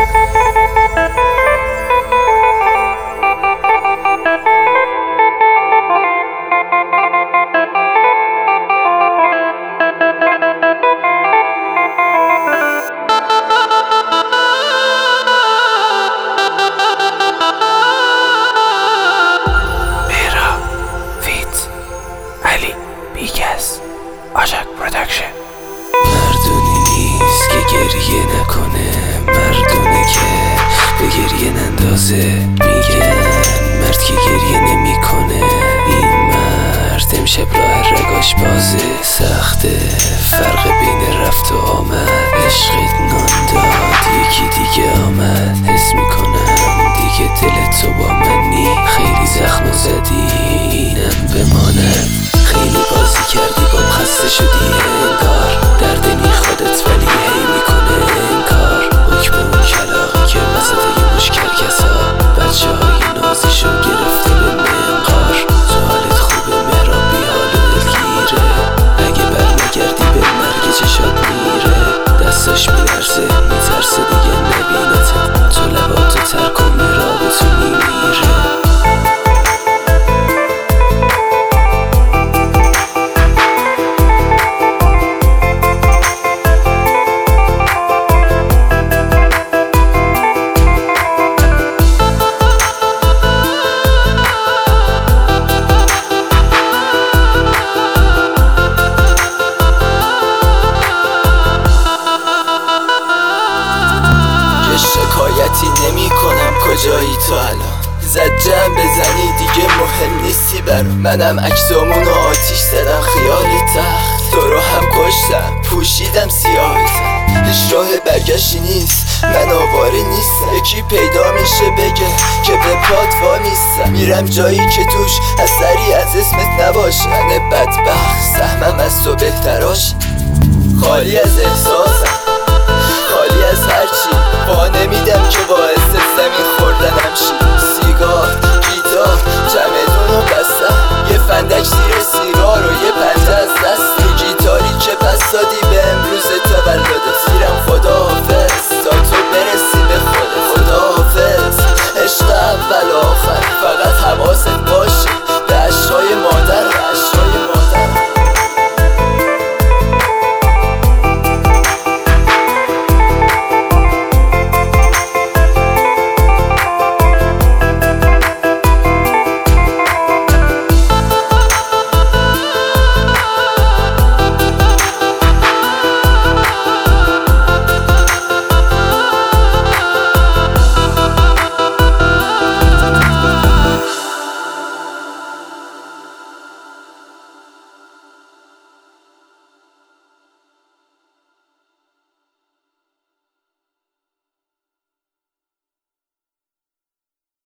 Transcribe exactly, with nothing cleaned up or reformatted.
آژاک پروداکشن. مردونی نیست که گریه نکنه، مردونه که به گریه نندازه. میگن مرد که گریه نمیکنه، این مرد امشب راه رگاش بازه. سخته فرق بین رفت و آمد، عشقت نان داد یکی دیگه آمد. حس میکنم دیگه دل تو با منی، خیلی زخم زدی اینم بماند. خیلی بازی کردی بام، خسته شدی انگار، درد نی خودت ولی هی میکنه انکار. حکم اون کلاقی که وسط یه مش کرکسا، بچه های نازشو گرفته به منقار. تو حالت خوبه مهراب بی حال و دلگیره، اگه بر نگردی به مرگ چشات میره. دستاش میلرزه میترسه دیگه نبینتم، تو لباتو تر کن مهرابتو میمیره. شکایتی نمی کنم کجایی تو الان، زجم بزنی دیگه مهم نیستی برام. منم عکسامونو آتیش زدم خیال تخت، تو رو هم کشتم پوشیدم سیاهتم. هیچ راه برگشتی نیست، من آواره نیستم. یکی پیدا میشه بگه که به پات وامیستم. میرم جایی که توش اثری از اسمت نباشه، من بدبخت سهمم از تو بهتراش. خالی از احساسم، خالی از هرچی، وا نمیدم که باعث زمین